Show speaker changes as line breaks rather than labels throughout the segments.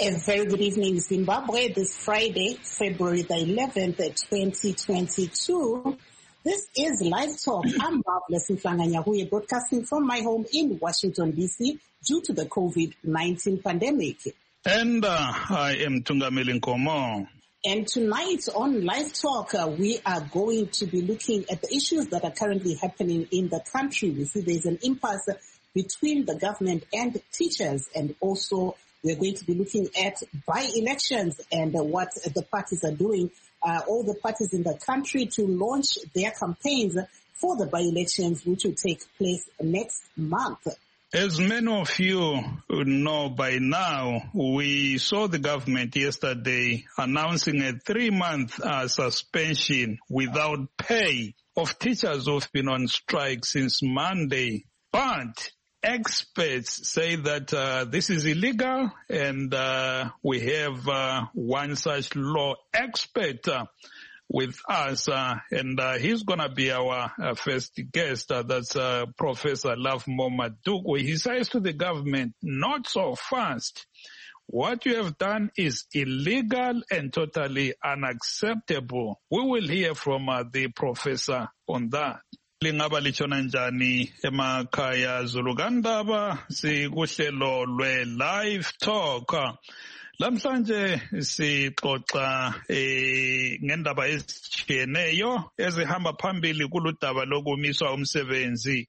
A very good evening, Zimbabwe. This Friday, February the 11th, 2022. This is Live Talk. I'm Marvelous Mflanganyahuye, broadcasting from my home in Washington, D.C. due to the COVID-19 pandemic.
And I am Tungameli Nkomo.
And tonight on Live Talk, we are going to be looking at the issues that are currently happening in the country. We see there's an impasse between the government and teachers, and also we're going to be looking at by-elections and what the parties are doing, all the parties in the country to launch their campaigns for the by-elections, which will take place next month.
As many of you know by now, we saw the government yesterday announcing a 3-month suspension without pay of teachers who've been on strike since Monday. But experts say that this is illegal, and we have one such law expert with us, and he's going to be our first guest. That's Professor Lovemore Madugu. He says to the government, not so fast. What you have done is illegal and totally unacceptable. We will hear from the professor on that. Lingaba lichona njani emakhaya Zulugandaba sikuhlelo lwe Live Talk. Lamhlanje sixoxa ngendaba ezitshiyeneyo ezihamba phambili kuludaba lokumiswa umsebenzi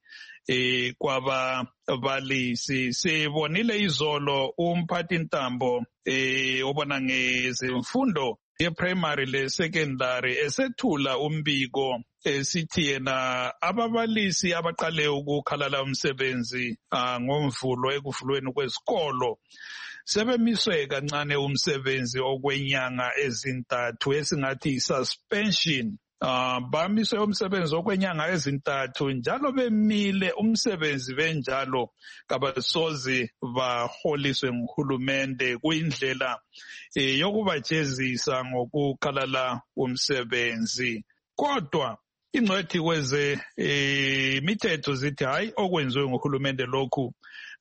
kwababalisi. Sibonile izolo umphathintambo obona ngezemfundo ye-primary le-secondary esethula umbiko sithi yena ababalisi abaqale ukukhalala umsebenzi ngomvulo ekuvulweni kwesikolo sebemiswe kancane umsebenzi okwenyanga ezintathu esingathi suspension. Bamiswe umsebenzi okwenyanga ezintathu njalo bemile umsebenzi benjalo kabasoze baholiswe nguhulumende kuyindlela yokubajezisa ngokukhalala umsebenzi. Kodwa ingcwethi kweze imithetho zithi hayi okwenziwe nguhulumende lokhu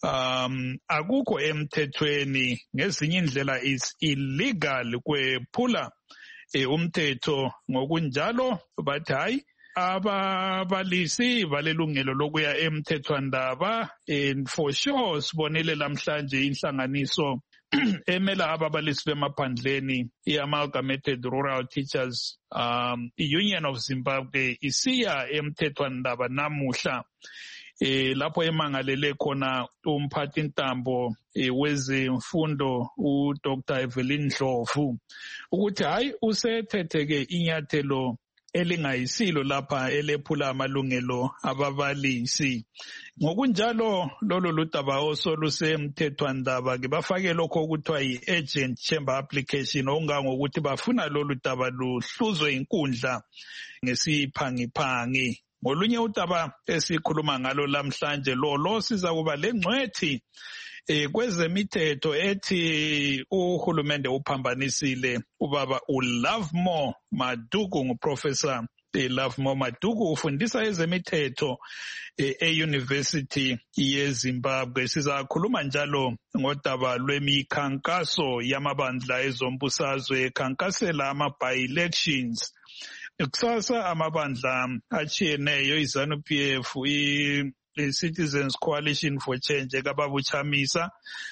akukho emthethweni, ngezinye indlela is illegal, kwephula umthetho. Ngokunjalo bathi hayi ababalisi balelungelo lokuya emthethwandaba, and for sure sibonele lamhlanje inhlanganiso emela ababalisi bemaphandleni i-Amalgamated Rural Teachers Union of Zimbabwe isiya emthethwandaba namuhla lapho emangalele khona umphathintambo wezemfundo uDr. Evelyn Ndlovu ukuthi hayi usethetheke inyathelo elingayisilo lapha elephula amalungelo ababalisi. Ngokunjalo lolo ludaba osolusemthethwandaba ke bafake lokho okuthiwa yi-urgent chamber application, okungangokuthi bafuna lolu daba luhluzwe inkundla ngesiphangiphangi. Ngolunye udaba esikhuluma ngalo lamhlanje lo siza kuba lengcwethi kwezemithetho ethi uhulumende uphambanisile ubaba uLovemore Madugu. Nguprofessor Lovemore Madugu ufundisa ezemithetho e-University yeZimbabwe. Sizakhuluma njalo ngodaba lwemikhankaso yamabandla ezombusazwe ekhankasela ama-by-elections. Kusasa amabandla achiyeneyo iZANU-PF, i-Citizens Coalition for Change kababuchamisa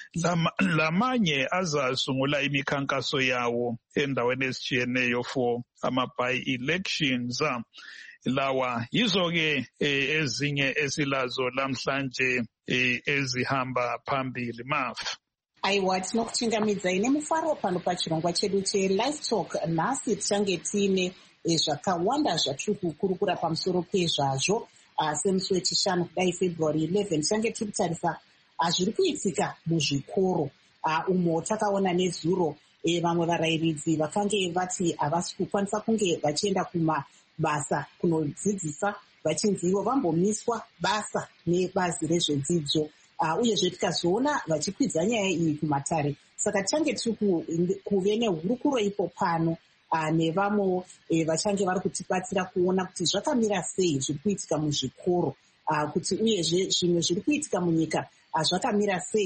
lamanye azasungula imikhankaso yawo endaweni ezichiyeneyo for ama-by-elections. Lawa yizo-ke ezinye esilazo lamhlanje ezihamba phambili. Maf
aiwa tinokuchingamidza ine mufaro pano pachirongwa chedu cheLive Talk. Nhasi tichange tiine zvakawanda zvatiri kukurukura pamusoro pezvazvo. Semusi wechishanu kudai February 11 tichange tiri kutarisa zviri kuitika muzvikoro umo takaona nezuro vamwe varayiridzi vakange vati havasi kukwanisa kunge vachienda kumabasa kunodzidzisa, vachinzi ivo vambomiswa basa nebazi rezvedzidzo, uyezve tikazoona vachikwidza nyaya iyi kumatare. Saka tichange tiri kuve nehurukuro ipo pano nevamwe vachange vari kutibatsira kuona kuti zvakamira sei zviri kuitika muzvikoro, kuti uyezve zvimwe zviri kuitika munyika zvakamira sei.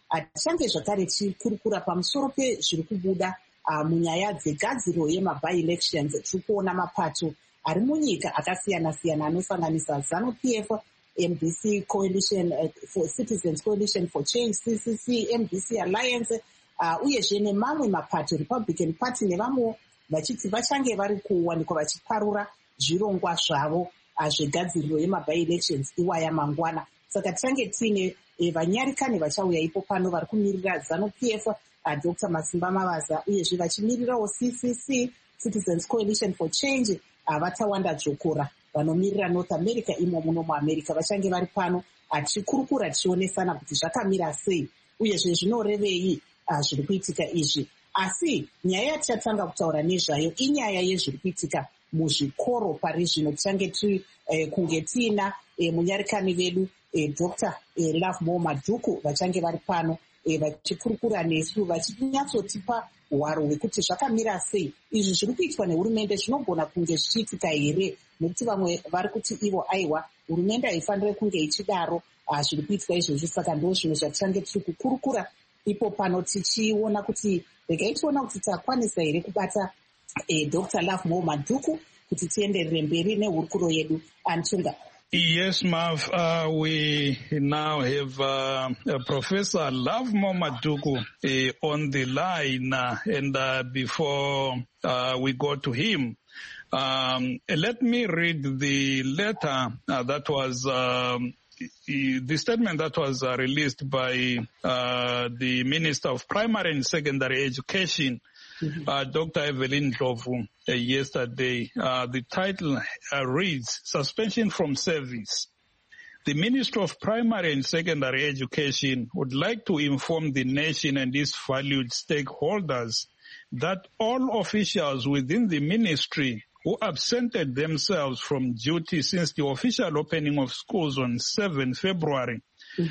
tichange zvakare tichikurukura pamusoro pezviri kubuda munyaya dzegadziro yema-by-elections. tiri kuona mapato ari munyika akasiyana-siyana anosanganisa ZANU-PF, MBC Coalition for Citizens Coalition for Change, CCC, MBC Alliance, uyezve nemamwe mapato, Republican Party nevamwe vachiti vachange vari kuwanikwa vachiparura zvirongwa zvavo zvegadziriro yema-by-elections iwaya mangwana. Saka tichange tiine vanyarikani vachauya ipo pano vari kumirira ZANU-PF, Dr. Masimba Mavaza, uyezve vachimirirawo CCC, Citizens Coalition for Change, Vatawanda Jokora vanomirira North America imo muno muAmerica. Vachange vari pano tichikurukura tichionesana kuti zvakamira sei uyezve zvinorevei zviri kuitika izvi. Asi nyaya yatichatanga kutaura nezvayo inyaya yezviri kuitika muzvikoro pari zvino. Tichange kunge tiina munyarikani vedu Dr. Love Madhuku vachange vari pano vachikurukura nesu vachinyatsotipa hwaro hwekuti zvakamira sei izvi zviri kuitwa nehurumende zvinogona kunge zvichiitika here, nekuti vamwe vari kuti ivo aiwa hurumende haifaniri kunge ichidaro zviri kuitwa izvozvi. Saka ndo zvimwe zvatichange tiri kukurukura ipo pano tichiona kuti regai tiona kuti takwanisa here kubata Dr. Love Madhuku kuti tienderere mberi nehurukuro yedu. Antunga.
Yes, Mav, we now have Professor Love Madhuku on the line, and before we go to him, let me read the letter that was the statement that was released by the Minister of Primary and Secondary Education, Dr. Evelyn Ndlovu, yesterday. The title reads, Suspension from Service. The Ministry of Primary and Secondary Education would like to inform the nation and its valued stakeholders that all officials within the ministry who absented themselves from duty since the official opening of schools on 7 February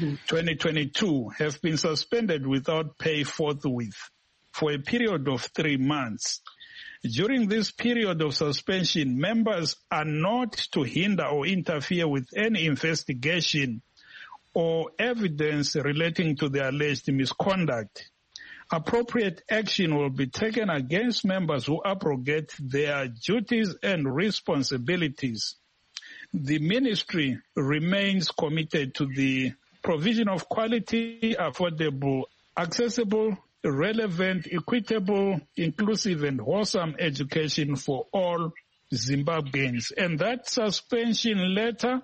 2022 have been suspended without pay forthwith for a period of 3 months. During this period of suspension, members are not to hinder or interfere with any investigation or evidence relating to the alleged misconduct. Appropriate action will be taken against members who abrogate their duties and responsibilities. The ministry remains committed to the provision of quality, affordable, accessible, relevant, equitable, inclusive, and wholesome education for all Zimbabweans. And that suspension letter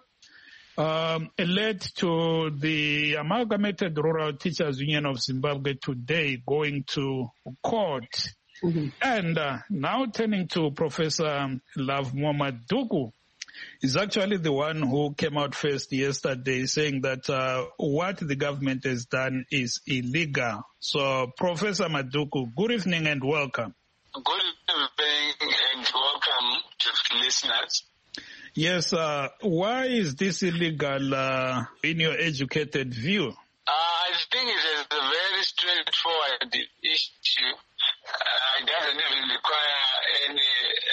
led to the Amalgamated Rural Teachers Union of Zimbabwe today going to court. And now turning to Professor Love Madhuku, is actually the one who came out first yesterday saying that what the government has done is illegal. So, Professor Madhuku, good evening and welcome.
Good evening and welcome to the listeners.
Yes, why is this illegal in your educated view?
I think it is a very straightforward issue. It doesn't even require any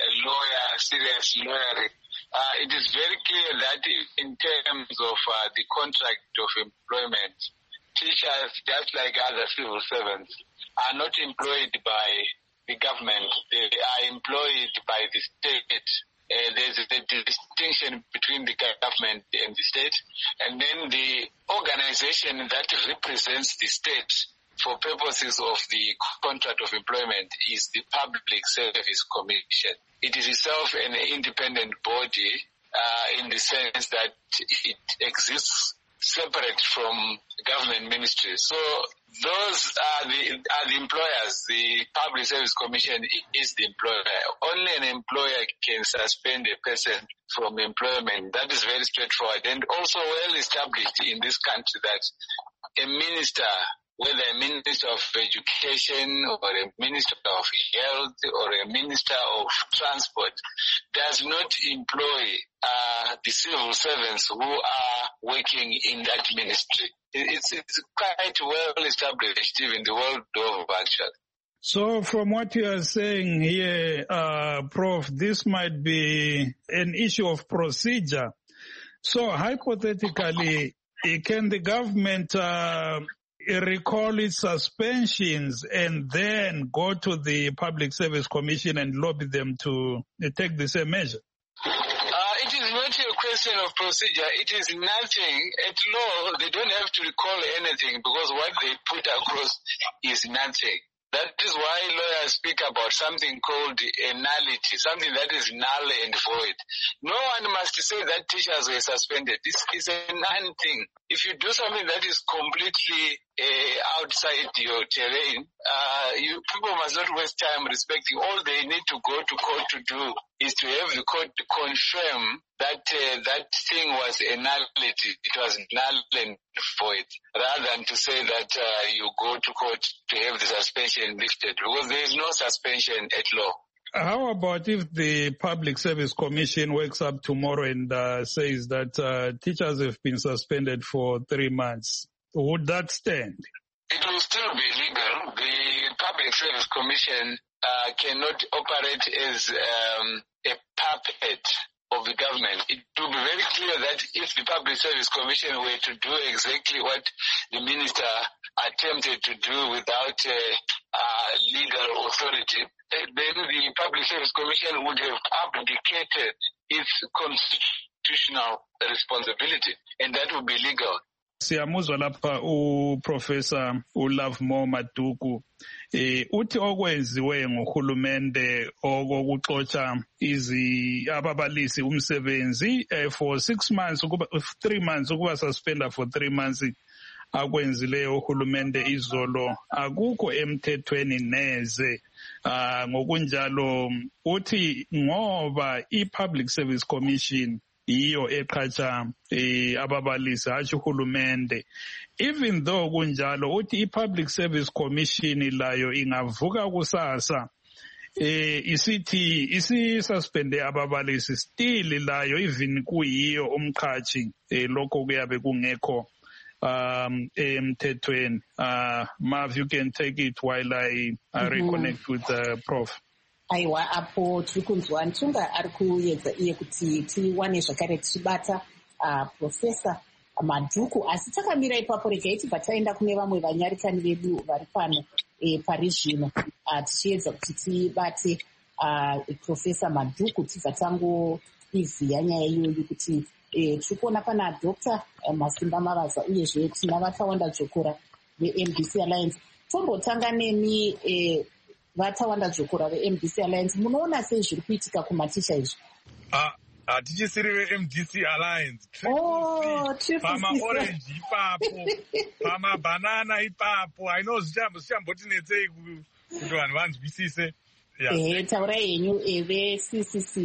serious lawyering. It is very clear that in terms of the contract of employment, teachers, just like other civil servants, are not employed by the government. They are employed by the state. There's a distinction between the government and the state, and then the organization that represents the state for purposes of the contract of employment is the Public Service Commission. It is itself an independent body in the sense that it exists separate from government ministries. So those are the employers. The Public Service Commission is the employer. Only an employer can suspend a person from employment. That is very straightforward and also well established in this country that a minister, whether a minister of education or a minister of health or a minister of transport, does not employ the civil servants who are working in that ministry. It's quite well established even the world over, actually.
So from what you are saying here, Prof, this might be an issue of procedure. So hypothetically, can the government recall its suspensions and then go to the Public Service Commission and lobby them to take the same measure?
It is not a question of procedure. It is nothing. At law, they don't have to recall anything because what they put across is nothing. That is why lawyers speak about something called a nullity, something that is null and void. No one must say that teachers were suspended. This is a non-thing. If you do something that is completely outside your terrain, people must not waste time respecting. All they need to go to court to do is to have the court to confirm that that thing was a nullity. It was null and void, rather than to say that you go to court to have the suspension lifted, because there is no suspension at law.
How about if the Public Service Commission wakes up tomorrow and says that teachers have been suspended for 3 months? Would that stand?
It will still be legal. The Public Service Commission cannot operate as a puppet of the government. It will be very clear that if the Public Service Commission were to do exactly what the minister attempted to do without legal authority, then the Public Service Commission would have abdicated its constitutional responsibility, and that would be legal.
Siyamuzwa lapha uProfessor Lovemore Maduku uthi okwenziwe ngohulumende okokuxotsha ababalisi umsebenzi for 6 months 3 months ukuba suspenda for 3 months akwenzileyo uhulumende izolo akukho emthethweni neze. Ngokunjalo uthi ngoba iPublic Service Commission iyo eqhatsha ababalisi hatshi uhulumende, even though kunjalo uthi iPublic Service Commission layo ingavuka kusasa isithi isi-suspende ababalisi still layo even kuyiyo umqhatshi lokho kuyabe kungekho emthethweni. Marv, you can take it while I reconnect with Prof.
Aiwa, apo tiri kunzwa Ntunga ari kuedza iye kuti tiwane zvakare tichibata Profesa Maduku, asi takamira ipapo regai tibva taenda kune vamwe vanyarikani vedu vari pano pari zvino tichiedza kuti tibate Profesa Maduku tibva tangoivhiya nyaya iyoyo kuti tiri kuona pana Dr. Masimba Mavaza uyezve tina Vatawanda Jokora veMDC Alliance. Tombotanga nemi Vatawanda Jokora veMDC Alliance, munoona sei zviri kuitika kumaticha izvi?
Hatichisiri veMDC Alliance. Pama-orange ipapo, pama-banana ipapo. I know zvichamboti kuti vanhu vanzwisise.
Taurai henyu veCCC.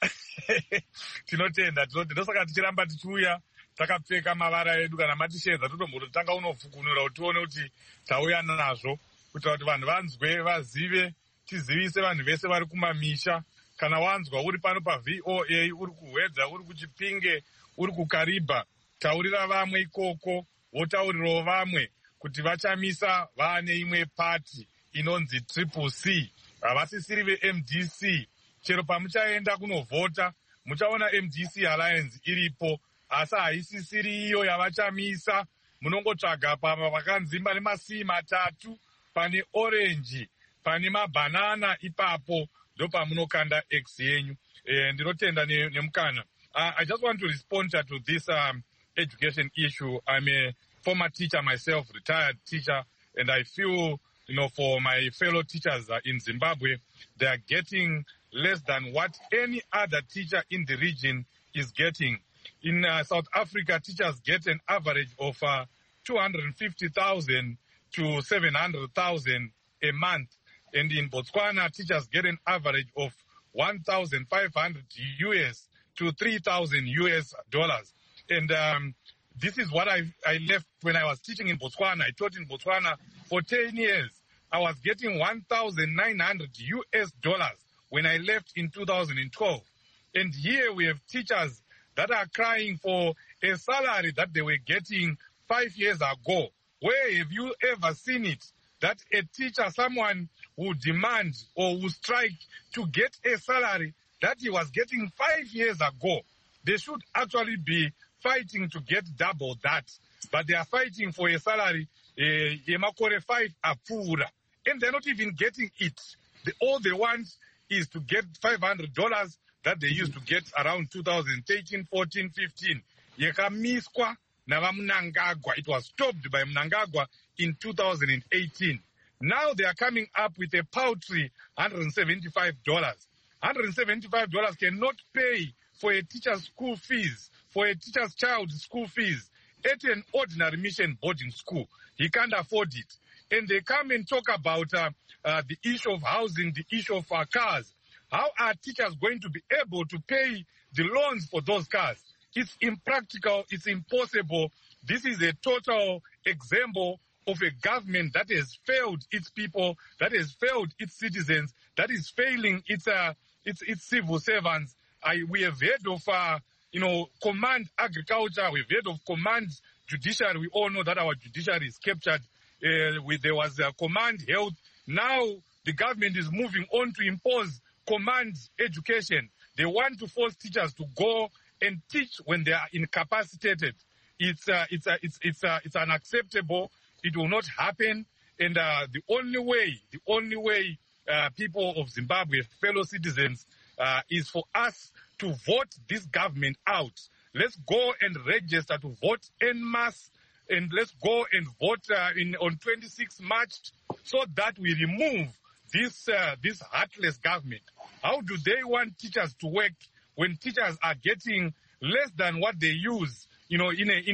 Tinotenda. Ndosaka tichiramba tichiuya takapfeka mavara edu kana matishedza totombototanga unofukunura kuti tione kuti tauya nazvo kuitira kuti vanhu vanzwe, vazive, tizivise vanhu vese vari kumamisha. Kana wanzwa uri pano paVOA, uri kuHwedza, uri kuChipinge, uri kuKariba, taurira vamwe ikoko, wotaurirawo vamwe kuti vachamisa vaane imwe pati inonzi CCC. Havasisiri veMDC. Chero pamuchaenda kunovhota, muchaona MDC Alliance iripo, asi haisisiri iyo yavachamisa. Munongotsvaga pama pakanzimba nemasii matatu, pane orange, pane mabanana ipapo, ndopamunokanda X yenyu. Ndinotenda nemukana. I just want to respond to this education issue. I'm a former teacher myself, retired teacher, and I feel, for my fellow teachers in Zimbabwe, they are getting less than what any other teacher in the region is getting. In South Africa, teachers get an average of 250,000 to 700,000 a month. And in Botswana, teachers get an average of 1,500 US to 3,000 US dollars. And this is what I left when I was teaching in Botswana. I taught in Botswana for 10 years. I was getting 1,900 US dollars when I left in 2012. And here we have teachers that are crying for a salary that they were getting 5 years ago. Where have you ever seen it? That a teacher, someone who demand or who strike to get a salary that he was getting 5 years ago. There should actually be fighting to get double that, but they are fighting for a salary yemakore 5 apura, and they're not even getting it. All they want is to get $500 that they used to get around 2013, 14, 15. Yekamiswa na Mnangagwa. It was stopped by Mnangagwa in 2018. Now they are coming up with a paltry $175. $175 cannot pay for a teacher's school fees, for a teacher's child's school fees at an ordinary mission boarding school. He can't afford it. And they come and talk about the issue of housing, the issue of cars. How are teachers going to be able to pay the loans for those cars? It's impractical. It's impossible. This is a total example of a government that has failed its people, that has failed its citizens, that is failing its civil servants. We have heard of, command agriculture. We've heard of command judiciary. We all know that our judiciary is captured. There was command health. Now the government is moving on to impose command education. They want to force teachers to go and teach when they are incapacitated. It's unacceptable. It will not happen. And the only way people of Zimbabwe, fellow citizens, is for us to vote this government out. Let's go and register to vote en masse, and let's go and vote on 26 March so that we remove this heartless government. How do they want teachers to work when teachers are getting less than what they use, in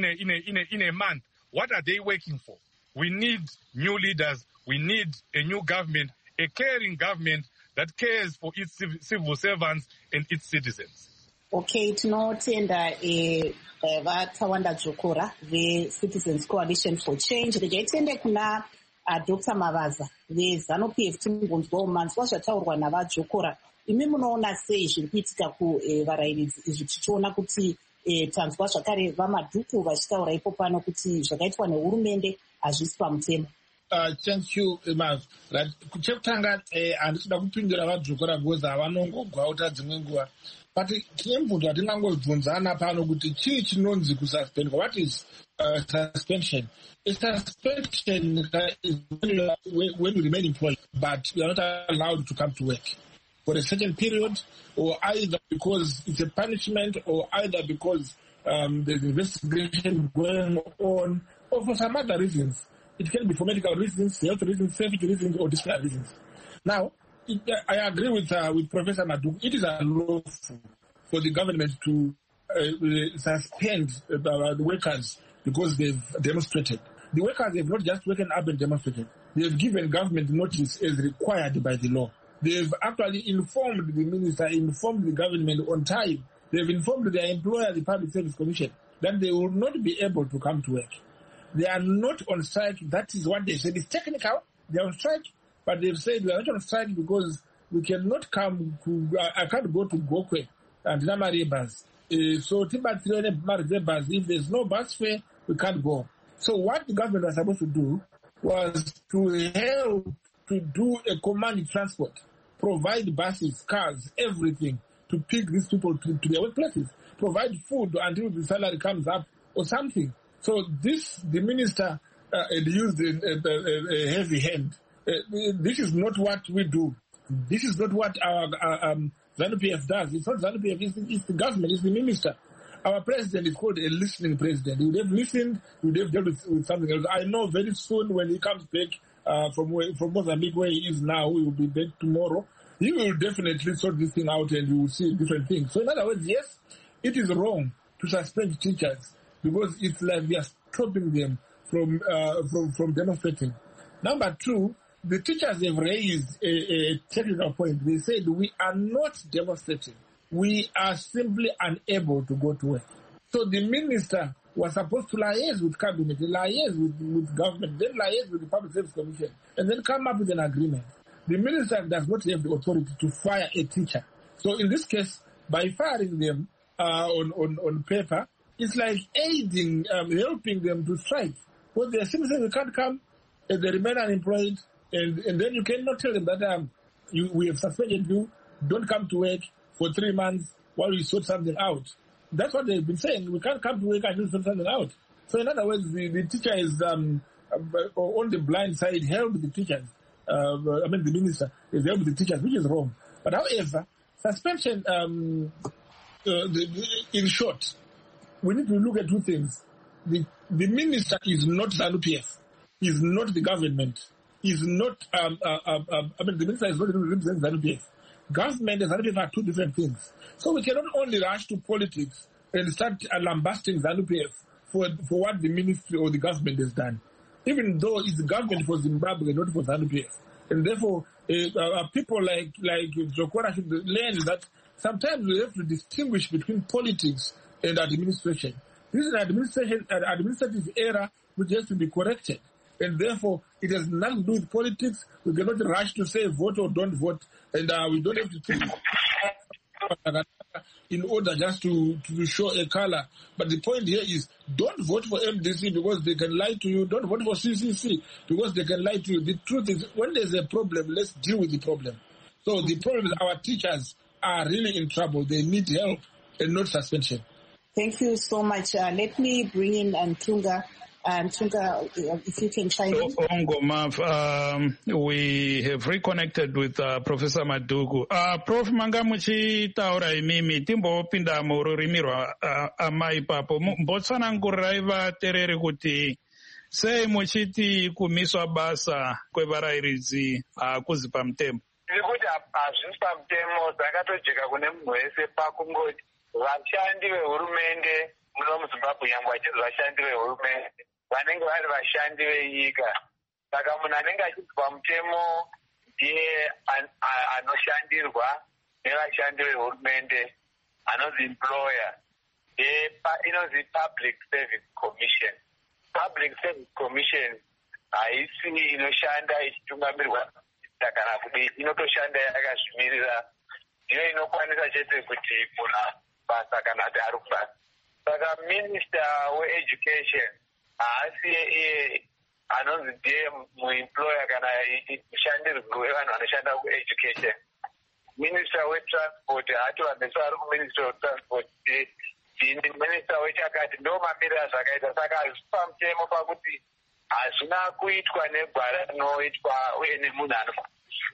a month? What are they working for? We need new leaders. We need a new government, a caring government that cares for its civil servants and its citizens.
Okay, tinotenda vatawanda Dzvukura ve-Citizens Coalition for Change. Regaitende kuna Dr. Mavaza ve-ZANU-PF timbonzwawo manzwa zvataurwa navadzvukura. Imi munoona sei zviri kuitika kuvarairidzi izvi tichiona kuti tanzwa zvakare vamadhuku vachitaura ipo pano kuti zvakaitwa nehurumende hazvisi pamutemo?
Thank you, Mav. Chekutanga handisida kupindura vadzvukura because havanongogwauta dzimwe nguva. But tine mubvunzo watingangobvunzana pano kuti chii chinonzi kususpend. What is suspension? A suspension is when you remain employed, but you are not allowed to come to work for a certain period, or either because it's a punishment, or either because there's investigation going on, or for some other reasons. It can be for medical reasons, health reasons, safety reasons, or disciplinary reasons. Now, I agree with Professor Madu. It is unlawful for the government to suspend the workers because they've demonstrated. The workers have not just woken up and demonstrated. They have given government notice as required by the law. They've actually informed the minister, informed the government on time. They've informed their employer, the Public Service Commission, that they will not be able to come to work. They are not on strike. That is what they said. It's technical. They are on strike. But they've said we are not on strike because we cannot come to, I can't go to Gokwe and Namari bus. So if there's no bus fare, we can't go. So what the government was supposed to do was to help to do a command transport, provide buses, cars, everything to pick these people to their workplaces, provide food until the salary comes up or something. So the minister used a heavy hand. This is not what we do. This is not what our ZANU-PF does. It's not ZANU-PF, it's the government, it's the minister. Our president is called a listening president. He would have listened, he would have dealt with something else. I know very soon when he comes back from Mozambique where he is now, he will be back tomorrow. He will definitely sort this thing out and you will see different things. So in other words, yes, it is wrong to suspend teachers because it's like we are stopping them from demonstrating. Number two, the teachers have raised a technical point. They said we are not demonstrating. We are simply unable to go to work. So the minister was supposed to liaise with cabinet, liaise with government, then liaise with the Public Service Commission, and then come up with an agreement. The minister does not have the authority to fire a teacher. So in this case, by firing them on paper, it's like aiding, helping them to strike. Because they are simply saying they can't come, and they remain unemployed, and then you cannot tell them that we have suspended you, don't come to work for 3 months while we sort something out. That's what they've been saying. We can't come to work and sort something out. So in other words, the teacher is on the blind side, help the teachers. The minister is help the teachers, which is wrong. But however, suspension, in short, we need to look at two things. The minister is not ZANU-PF, is not the government, is not, the minister is not representing ZANU-PF. Government and ZANU-PF are two different things. So we cannot only rush to politics and start lambasting ZANU-PF for what the ministry or the government has done, even though it's the government for Zimbabwe, not for ZANU-PF. And therefore, people like Zokora should learn that sometimes we have to distinguish between politics and administration. This is an administrative error which has to be corrected. And therefore, it has nothing to do with politics. We cannot rush to say vote or don't vote. And we don't have to take in order just to show a color. But the point here is, don't vote for MDC because they can lie to you. Don't vote for CCC because they can lie to you. The truth is, when there's a problem, let's deal with the problem. So the problem is our teachers are really in trouble. They need help and not suspension.
Thank you so much. Let me bring in Ntunga. Ntunga, if you can chime in.
We have reconnected with Professor Madugu. Prof manga muchitaura imimi timbopinda mururimi amai papo mbotsanangurirai vatereri kuti sei muchiti kumiswa basa kwevarairidzi hakuzi pamutemo.
Tirikuti hazvisi pamutemo dzakatojeka kune munhu wese pakungoti vashandi vehurumende muno muZimbabwe nyangwe vachinzi vashandi vehurumende vanenge vari vashandi venyika. Saka munhu anenge achinzi pamutemo ndiye anoshandirwa nevashandi vehurumende, anonzi employer. Inonzi Public Service Commission. Public Service Commission haisi inoshanda ichitungamirirwa kana kudii, inotoshanda yakazvimirira. Ndiyo inokwanisa chete kuti munhu basa kana kuti ari kubasa. Saka Minister we-Education haasi iye anonzi ndiye muemployer kana mushandirwi wevanhu vanoshanda ku-education. Minister we-Transport haatovanesa ari ku-Minister we-Transport. Minister wechakati ndo mamirira zvakaita. Saka hazvisi pamutemo pakuti hazvina kuitwa negwara rinoitwa uye nemunhu anofa.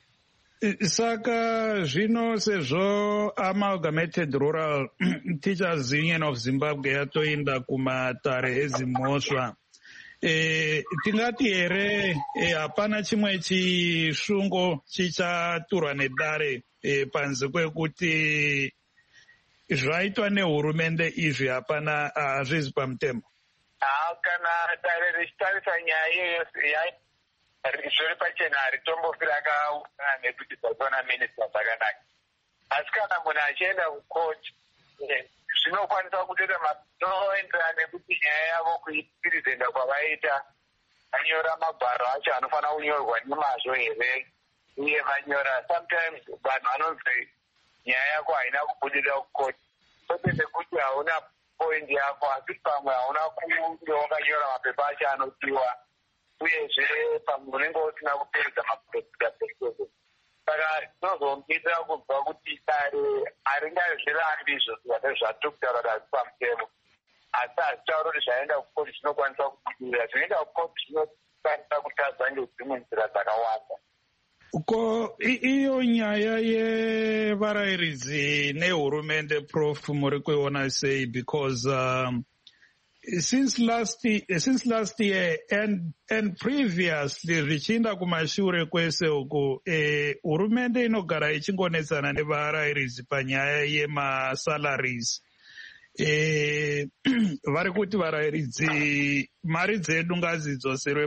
Saka zvino sezvo Amalgamated Rural Teachers Union of Zimbabwe yatoenda kumatare ezimhosva, tingati here hapana chimwe chishungo chichaturwa nedare panze kwekuti zvaitwa nehurumende izvi hapana hazvizi pamutemo?
Kana dare richitarisa nyaya iyoyo zviri pachena haritombofira akaungana nekuti dzatsona minista dzakanaka. Asi kana munhu achienda kukoti zvinokwanisa kutoita zvinoenderana nekuti nyaya yavo kuipirizenda kwavaita vanyora magwaro acho anofanira kunyorwa nemazvo here uye vanyora. Sometimes vanhu vanonzi nyaya yako haina kubudirira kukoti kwete nekuti hauna point yako, asi pamwe hauna kunge wakanyora mapepa acho anodiwa uyezve pamwe unenge usina kupedza mapurosesa. Saka tinozomuitira kubva kuti dare haringazvirambi izvo zvinenge zvatokutaura kuti hazisi pamutemo, asi hazitaura kuti zvaenda kukoti zvinokwanisa kubudirira. Zvinoenda kukoti zvinokwanisa kutadza ngedzimwe nzira dzakawanda.
Ko iyo nyaya yevarairidzi nehurumende, Prof, muri kuiona sei? Because since last year and previously zvichiinda kumashure kwese uku, hurumende inogara ichingonetsana nevarairidzi panyaya yemasalaries. Vari kuti varairidzi mari dzedu ngadzidzoserwe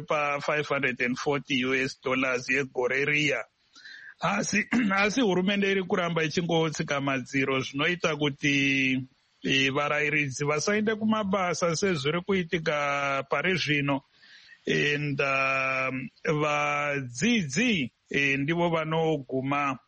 pa$540 yegore riya. Asi hurumende iri kuramba ichingotsika madziro, zvinoita kuti varairidzi vasaende kumabasa sezviri kuitika pari zvino. And vadzidzi ndivo vanoguma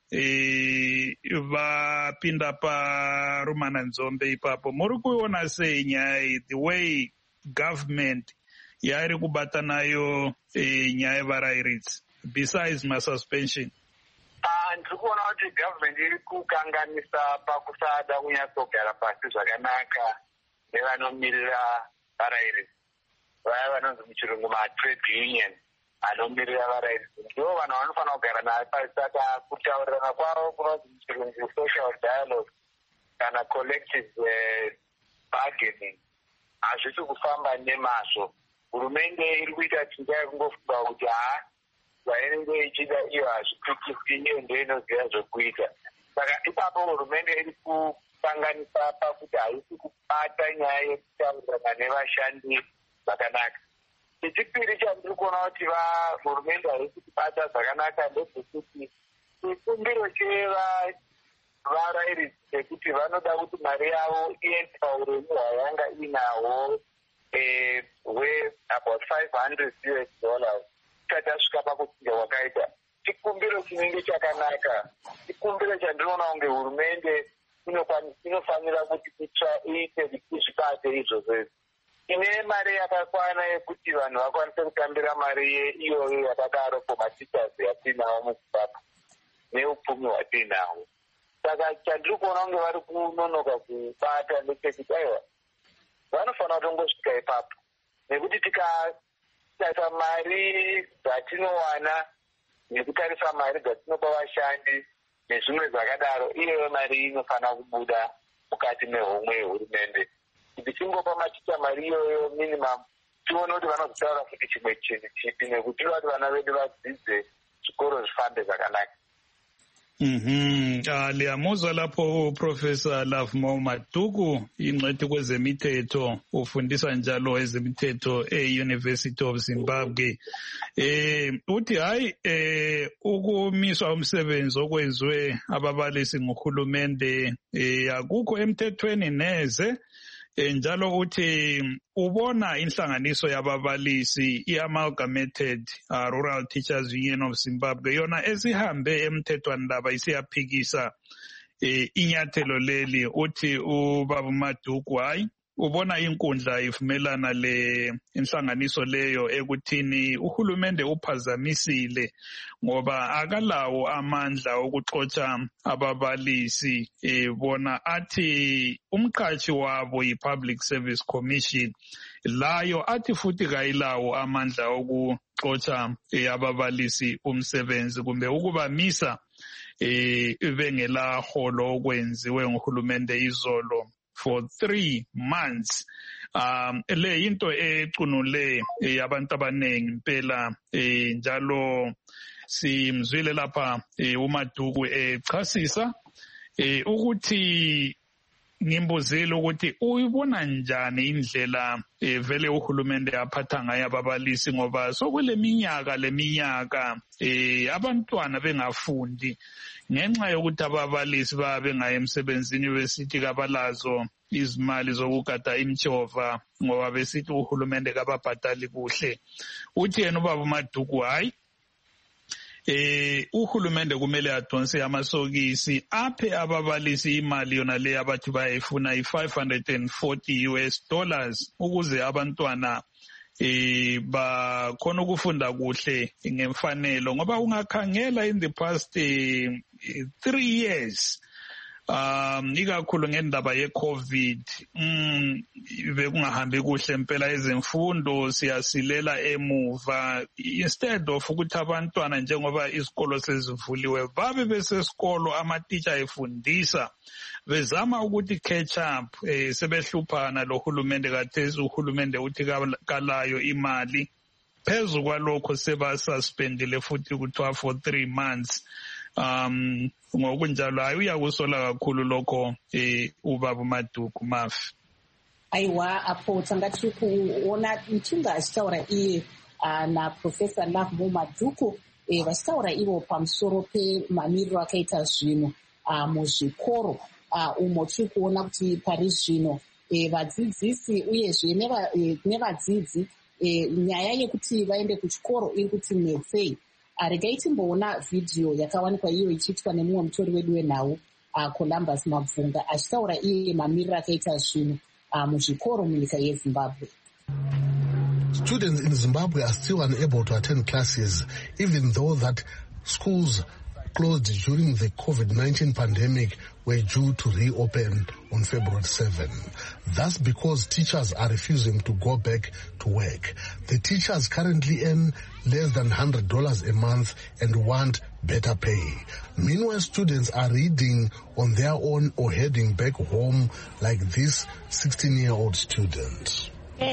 vapinda parumananzombe ipapo. Muri kuiona sei nyaya iyi, the way government yairi kubata nayo nyaya yevarairidzi besides masuspension?
ndiri kuona kuti gavhmendi iri kukanganisa pakusada kunyatsogara pasi zvakanaka nevanomirira varairidzi vaya vanonzi muchirungu matrade union anomirira varairidzi ndivo vanhu vanofanira kugara naye pasi. Saka kutaurirana kwavo kunonzi muchirungu social dialogue kana collective bargaining hazvisi kufamba nemazvo. Hurumende iri kuita chinga yekungofunga kuti zvainenge ichida iyo hazvipikisi, iyo ndo inoziva zvokuita. Saka ipapo hurumende iri kusanganisa pakuti haisi kubata nyaya yekutaurirana nevashandi zvakanaka. Chechipiri chandiri kuona kuti hurumende haisi kubata zvakanaka ndezvekuti chikumbiro chevarairidzi chekuti vanoda kuti mari yavo iende pauremu hwayanga inahwo about $500 tasvika pakutsinga wakaita. Chikumbiro chinenge chakanaka, chikumbiro chandinoona kunge hurumende inofanira kuti iite zvibate izvozvo. Ine mari yakakwana yekuti vanhu vakwanise kutambira mari iyoyo yakadaro pomatichers yatinawo muzimbabwe neupfumi hwatinahwo. Saka chandiri kuona kunge vari kunonoka kubata ndechekuti aiwa vanofanira kutongosvika ipapo, nekuti tikatarisa mari dzatinowana nekutarisa mari dzatinopa vashandi nezvimwe zvakadaro, iyoyo mari inofanira kubuda mukati mehomwe yehurumende. Tichingopa maticha mari iyoyo minimum, tione kuti vanozotaura futi chimwe chinhu chipi, nekuti kuti vana vedu vadzidze zvikoro zvifambe zvakanaka.
Liyamuzwa lapho uProfessor Lovemore Maduku, ingcwethi kwezemithetho, ufundisa njalo ezemithetho e-University of Zimbabwe. Uthi hayi ukumiswa umsebenzi okwenziwe ababalisi nguhulumende akukho emthethweni neze. Njalo uthi ubona inhlanganiso yababalisi i-Amalgamated Rural Teachers Union of Zimbabwe yona esihambe emthethwandaba isiyaphikisa inyathelo leli. Uthi uBaba Maduku hayi ubona inkundla ivumelana le inhlanganiso leyo ekuthini uhulumende uphazamisile ngoba akalawo amandla okuxotsha ababalisi. Bona athi umqhashi wabo yi-Public Service Commission layo athi futhi kayilawo amandla okuxotsha ababalisi umsebenzi kumbe ukubamisa bengela holo okwenziwe nguhulumende izolo for 3 months. Le into ecunule abantu abanengi impela, njalo simzwile lapha uMaduku echasisa ukuthi ngimbuzile ukuthi uyibona njani indlela vele uhulumende aphatha ngayo ababalisi, ngoba sokule minyaka abantwana bengafundi ngenxa yokuthi ababalisi babengayi emsebenzini, besithi kabalazo izimali zokugada imtshova ngoba besithi uhulumende kababhadali kuhle. Uthi yena uBaba Maduku hayi uhulumende kumele adonse amasokisi aphe ababalisi imali yona le abathi bayifuna $540 ukuze abantwana bakhona ukufunda kuhle ngemfanelo, ngoba ungakhangela in the past 3 years ikakhulu ngendaba ye-COVID bekungahambi kuhle impela ezemfundo, siyasilela emuva. Instead of ukuthi abantwana njengoba isikolo sezivuliwe babe besesikolo amatitsha efundisa bezama ukuthi catch up, sebehluphana lohulumende kathesi. Uhulumende uthi kalayo imali, phezu kwalokho sebasuspendile futhi kuthiwa for 3 months. Ngokunjalo hayi uyakusola kakhulu lokho uBaba Maduku Mafi.
Aiwa, apo tangati kuona mchinga achitaura iye naProfessor Lovemore Maduku vachitaura ivo pamusoro pemamiriro akaita zvino muzvikoro umo tiri kuona kuti pari zvino vadzidzisi uyezve nevadzidzi nyaya yekuti vaende kuchikoro iri kuti netsei. Regai timboona vhidhiyo yakawanikwa iyo ichiitwa nemumwe mutori wedu wenhau Columbus Mabvunga achitaura iye mamiriro akaita zvino muzvikoro munyika yeZimbabwe.
Students in Zimbabwe are still unable to attend classes, even though that schools closed during the COVID-19 pandemic were due to reopen on February 7. That's because teachers are refusing to go back to work. The teachers currently earn less than $100 a month and want better pay. Meanwhile, students are reading on their own or heading back home like this 16-year-old student.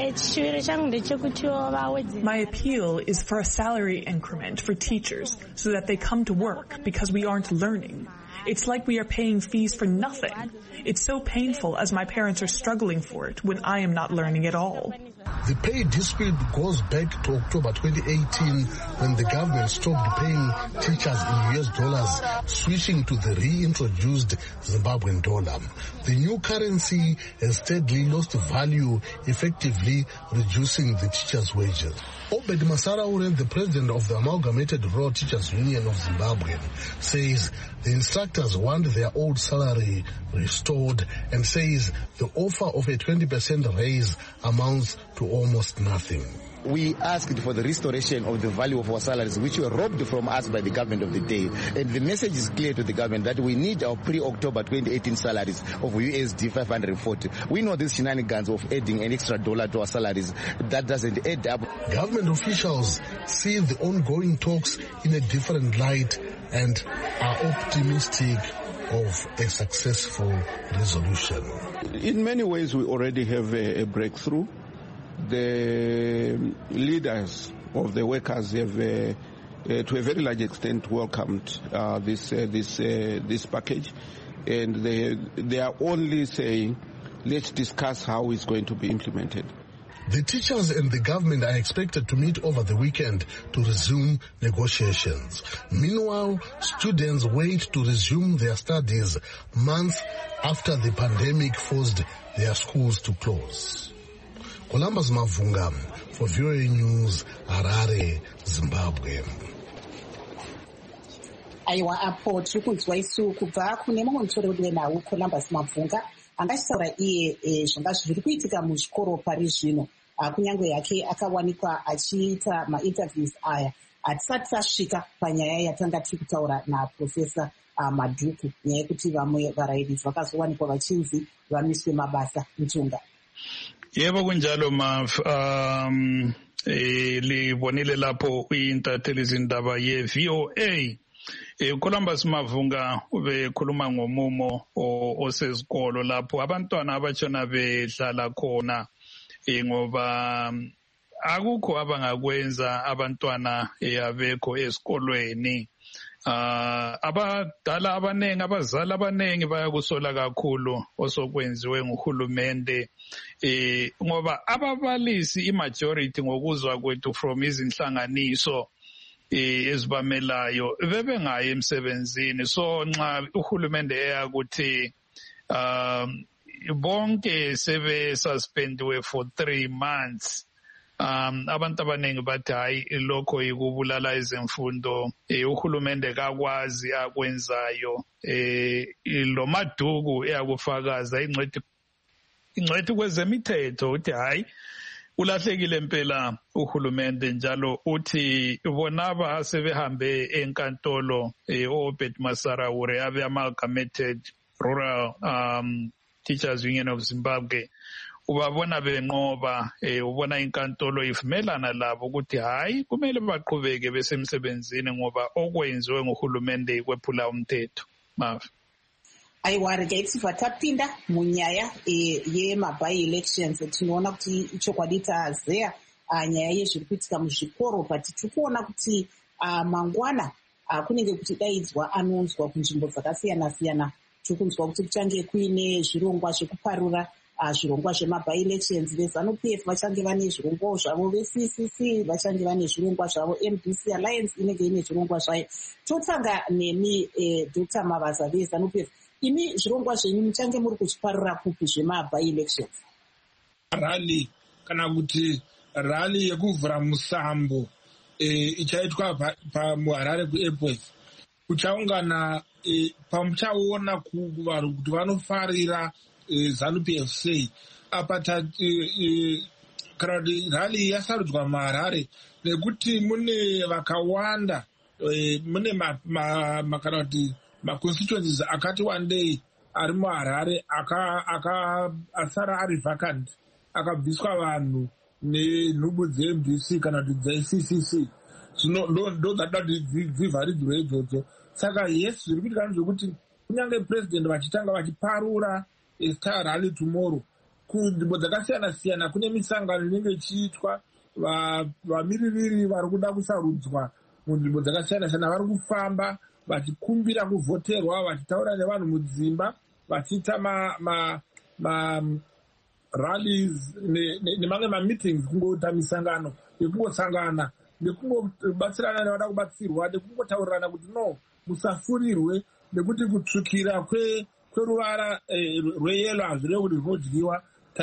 My appeal is for a salary increment for teachers so that they come to work because we aren't learning. It's like we are paying fees for nothing. It's so painful as my parents are struggling for it when I am not learning at all.
The pay dispute goes back to October 2018 when the government stopped paying teachers in US dollars, switching to the reintroduced Zimbabwean dollar. The new currency has steadily lost value, effectively reducing the teachers' wages. Obed Masaraure, the president of the Amalgamated Rural Teachers Union of Zimbabwe, says the instructors want their old salary restored and says the offer of a 20% raise amounts to almost nothing.
We asked for the restoration of the value of our salaries, which were robbed from us by the government of the day. And the message is clear to the government that we need our pre-October 2018 salaries of USD 540. We know these shenanigans of adding an extra dollar to our salaries. That doesn't add up.
Government officials see the ongoing talks in a different light and are optimistic of a successful resolution.
In many ways, we already have a breakthrough. The leaders of the workers have, to a very large extent, welcomed this package, and they are only saying, let's discuss how it's going to be implemented.
The teachers and the government are expected to meet over the weekend to resume negotiations. Meanwhile, students wait to resume their studies months after the pandemic forced their schools to close. Columbus Mavunga for VOA News, Harare, Zimbabwe.
Aiwa apo tiri kunzwa isu kubva kune mumwe mutori wedu wenawo Columbus Mavunga angachitaura iye zvanga zviri kuitika muzvikoro pari zvino. Kunyange yake akawanikwa achiita mainterviews aya hatisati tasvika panyaya yatanga tiri kutaura naProfesa Madhuku, nyaya yekuti vamwe varairidzi vakazowanikwa vachinzi vamiswe mabasa mutunga.
Yebo kunjalo libonile lapho uintatheli izindaba ye-VOA. Columbus Mavunga ubekhuluma ngomumo osezikolo lapho abantwana abatshona bedlala khona ngoba akukho abangakwenza abantwana abekho esikolweni. Abadala abanengi, abazali abanengi bayakusola kakhulu osokwenziwe nguhulumende ngoba ababalisi imajority ngokuzwa kwethu from izinhlanganiso ezibamelayo bebengayi emsebenzini. So nxa uhulumende eyakuthi bonke sebe suspendiwe for 3 months, abantu abaningi bathi hayi lokho ikubulala izemfundo, uhulumende kakwazi akwenzayo. Lo Maduku eyakufakaza ingcwethi kwezemithetho uthi hayi ulahlekile impela uhulumende, njalo uthi bonaba sebehambe enkantolo Obed Masaraure abe Amalgamated Rural Teachers Union of Zimbabwe, ubabona benqoba, ubona inkantolo ivumelana labo ukuthi hayi kumele baqhubeke besemsebenzini ngoba okwenziwe nguhulumende kwephula umthetho.
Aiwa regaitibva tapinda munyaya yema-by-elections tinoona kuti ichokwadi tazeya nyaya yezviri kuitika muzvikoro, but tiri kuona kuti mangwana kunenge kuchidaidzwa anonzwa kunzvimbo dzakasiyana-siyana. Tiri kunzwa kuti kuchange kuine zvirongwa zvekuparura zvirongwa zvema-by-elections. VeZANU-PF vachange vane zvirongwa zvavo, veCCC vachange vane zvirongwa zvavo, MDC Alliance inenge ine zvirongwa zvayo. Totanga nemi Dr. Mavaza veZANU-PF, imi zvirongwa zvenyu muchange muri kuchiparura kupi zvema-by-elections?
Rally kana kuti rally yekuvhura musambo ichaitwa pamuHarare kuAirport. Kuchaungana pamuchaona kuvanhu kuti vanofarira ZANU-PF sei. Apa kana kuti rally yasarudzwa muHarare nekuti mune vakawanda mune kana kuti maconstituencies akati wandei ari muHarare asara ari vacant, akabviswa vanhu nenhubu dzeMDC kana kuti dzeCCC. Zvino ndo dzada kuti dzivharidzirwe idzodzo. Saka yes, zviri kuitika ndezvekuti kunyange president vachitanga vachiparura Star Rally tomorrow, kunzvimbo dzakasiyana-siyana kune misangano inenge ichiitwa. Vamiririri vari kuda kusarudzwa munzvimbo dzakasiyana-siyana vari kufamba vachikumbira kuvhoterwa, vachitaura nevanhu mudzimba, vachiita rallies nemamwe mameetings, kungoita misangano yekungosangana nekungobatsirana nevada kubatsirwa, nekungotaurirana kuti no, musafurirwe nekuti kutsvukira kweruvara rweyelo hazvirevi kuti zvinodyiwa.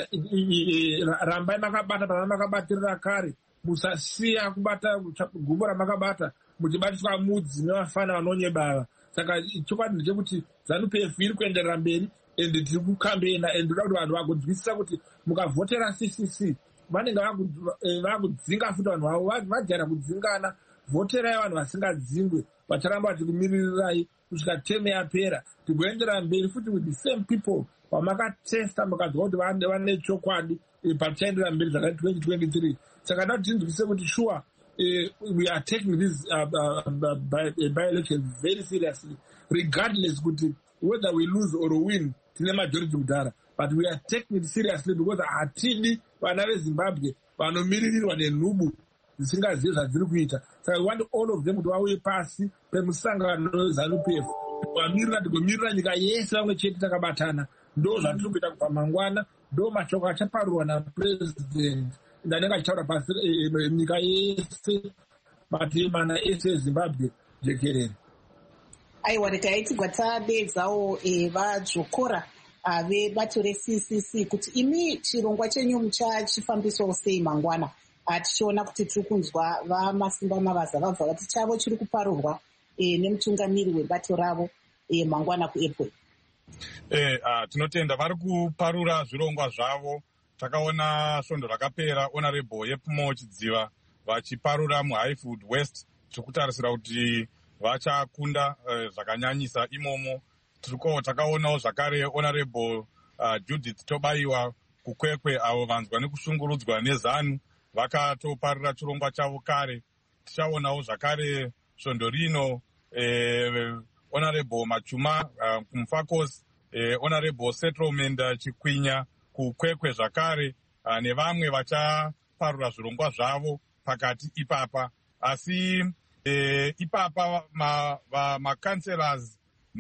Rambai makabata pana makabatirira kare, musasiya kubata gumbo ramakabata muchibatiswa mudzi nevafana vanonyebava. Saka chokwadi ndechekuti ZANU-PF iri kuenderera mberi ende tiri kukambena, ende ndoda kuti vanhu vagonzwisisa kuti mukavhotera CCC vanenge vakudzinga futi vanhu vavo, vajara kudzingana. Vhoterai vanhu vasingadzingwe, vacharamba vachikumirirai kusvika teme yapera, tigoenderera mberi futi with the same people vamakatesta mukadzwa kuti vane chokwadi pachienderera mberi zvakati 2023. Saka nda tinzwise kuti sure we are taking this by-election very seriously, regardless kuti whether we lose or win tine majority kudhara, but we are taking it seriously because hatidi vana veZimbabwe vanomiririrwa nenhubu dzisingazivi zvadziri kuita. Saka we want all of them kuti vauye pasi pemusangano weZANU-PF, tigomirira nyika yese vamwe chete takabatana. Ndo zvatiri kuita kubva mangwana, ndo mashoko achaparurwa napresident ndanenge achitaura pasi nyika yese, matemana ese eZimbabwe jekerere.
Aiwa, rekaitigwa tadedzawo vadzvokora vebato reCCC kuti imi chirongwa chenyu muchachifambiswawo sei mangwana. Tichiona kuti tiri kunzwa vaMasimba Mavaza vabva vati chavo chiri kuparurwa nemutungamiri webato ravo mangwana kuAirport.
Tinotenda vari kuparura zvirongwa zvavo. Takaona svondo rakapera honorable Yepumo Chidziva vachiparura muHighfield West. Tiri kutarisira kuti vachakunda zvakanyanyisa imomo. Takaonawo zvakare honorable Judith Tobaiwa kuKwekwe, avo vanzwa nekushungurudzwa neZANU vakatoparura chirongwa chavo kare. Tichaonawo zvakare svondo rino honorable Machuma kuMufakos, honorable Settlement Chikwinya kuKwekwe zvakare, nevamwe vachaparura zvirongwa zvavo pakati ipapa. Asi ipapa macancelors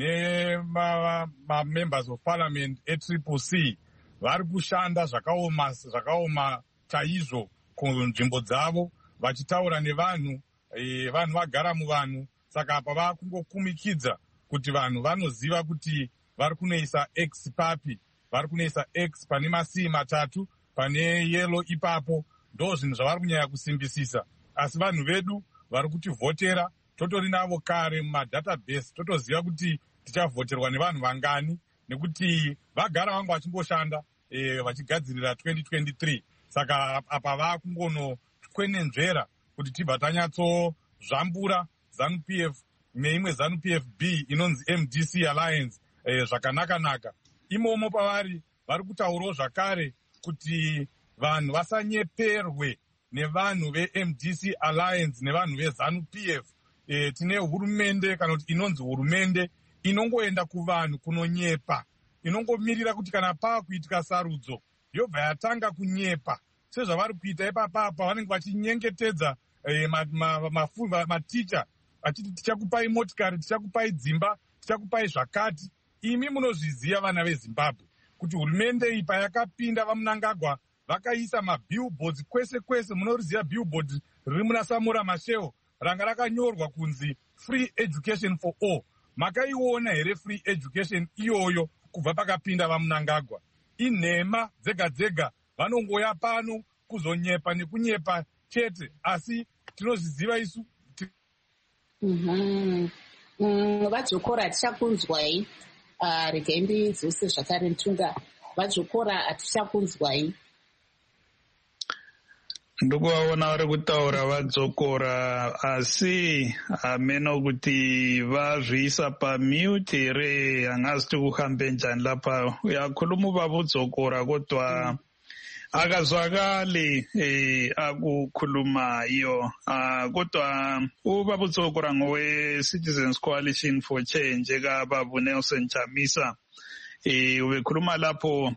nemamembers of parliament eCCC vari kushanda zvakaoma chaizvo kunzvimbo dzavo, vachitaura nevanhu, vanhu vagara muvanhu. Saka apa vakungokumikidza kuti vanhu vanoziva kuti vari kunoisa X papi, vari kunoisa X pane masii matatu, pane yelo ipapo. Ndo zvinhu zvavari kunyanya kusimbisisa. Asi vanhu vedu vari kutivhotera, totori navo kare mumadatabase, totoziva kuti tichavhoterwa nevanhu vangani, nekuti vagara vangu vachimboshanda vachigadzirira 2023. Saka apa vakungonokwenenzvera kuti tibva tanyatsozvambura ZANU-PF neimwe ZANU-PF B inonzi MDC Alliance zvakanaka-naka. Imomo pavari vari kutaurawo zvakare kuti vanhu vasanyeperwe nevanhu veMDC Alliance nevanhu veZANU-PF. Tine hurumende kana kuti inonzi hurumende inongoenda kuvanhu kunonyepa, inongomirira kuti kana paakuitika sarudzo yobva yatanga kunyepa. Sezvavari kuita ipapapa, vanenge vachinyengetedza maticha achiti tichakupai motikari, tichakupai dzimba, tichakupai zvakati. Imi munozviziva vana veZimbabwe kuti hurumende iyi payakapinda vaMunangagwa vakaisa mabillboards kwese kwese. Munoriziva billboard riri muna Samora Machel ranga rakanyorwa kunzi free education for all. Makaiona here free education iyoyo kubva pakapinda vaMunangagwa? Inhema dzega dzega, vanongoya pano kuzonyepa nekunyepa chete, asi tinozviziva isu.
Vadzokora tichakunzwai. Regai ndidzose zvakare Ntunga. Vadzokora hatichakunzwai.
ndikuvaona vari kutaura vadzokora asi hameno kuti vazviisa pamute here hangaziti kuhambe njani lapha uyakhuluma uvavudzokora kodwa akazwakali akukhuluma iyo kodwa ubavudzokora ngowe-Citizens Coalition for Change ekababu Nelson Chamisa ubekhuluma lapho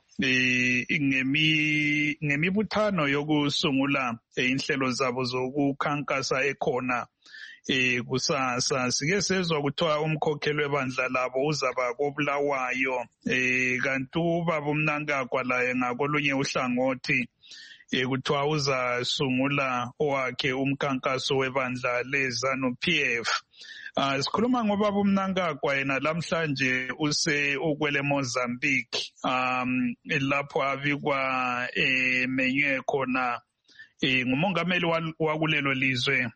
ngemibuthano yokusungula inhlelo zabo zokukhankasa ekhona kusasa. Sike sezwa kuthiwa umkhokheli webandla labo uzaba koBulawayo kanti ubaba uMnangagwa laye ngakolunye uhlangothi kuthiwa uzasungula owakhe umkhankaso webandla leZANU-PF. Sikhuluma ngobaba uMnangagwa yena lamhlanje ukwele Mozambique lapho abikwa menywe khona ngumongameli wakulelo lizwe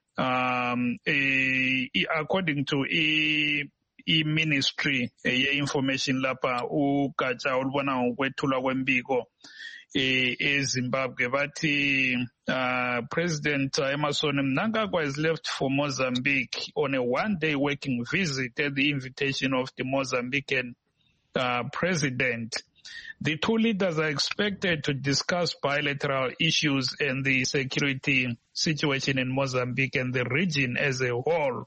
according to i-ministry ye-information lapha ugatsha olubona ngokwethulwa kwembiko eZimbabwe bathi President Emmerson Mnangagwa has left for Mozambique on a one-day working visit at the invitation of the Mozambican president. The two leaders are expected to discuss bilateral issues and the security situation in Mozambique and the region as a whole.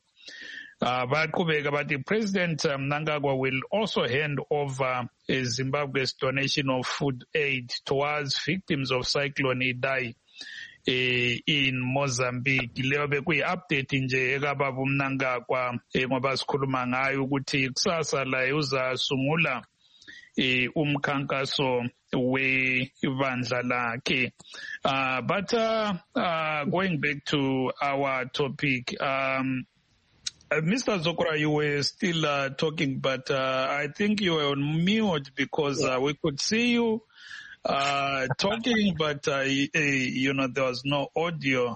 But President Mnangagwa will also hand over Zimbabwe's donation of food aid towards victims of Cyclone Idai in Mozambique. Leyo bekuyi-update nje ekababa uMnangagwa ngoba sikhuluma ngayo ukuthi kusasa la uzasungula umkhankaso webandla lakhe. But going back to our topic, Mr. Zokora, you were still talking, but I think you were on mute because we could see you talking, but there was no audio.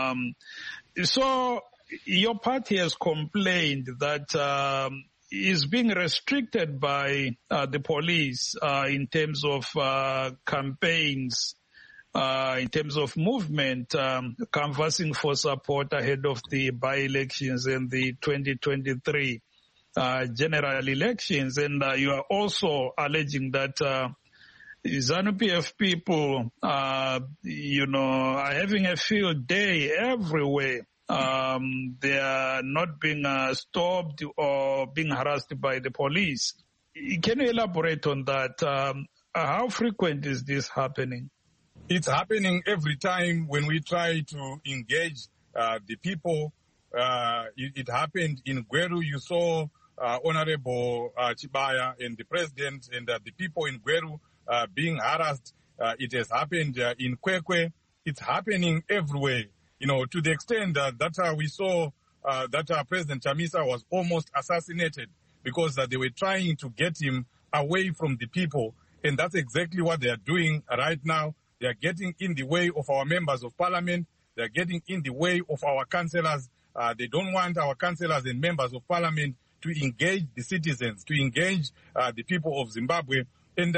So your party has complained that is being restricted by the police in terms of campaigns, in terms of movement, canvassing for support ahead of the by-elections and the 2023 general elections. And you are also alleging that ZANU-PF people, are having a field day everywhere. They are not being stopped or being harassed by the police. Can you elaborate on that? How frequent is this happening?
It's happening every time when we try to engage the people. It happened in Gweru. You saw Honorable Chibaya and the president and the people in Gweru being harassed. It has happened in Kwekwe. It's happening everywhere. To the extent that we saw that President Chamisa was almost assassinated because they were trying to get him away from the people. And that's exactly what they are doing right now. They are getting in the way of our members of parliament. They are getting in the way of our councillors. They don't want our councillors and members of parliament to engage the citizens, to engage the people of Zimbabwe. And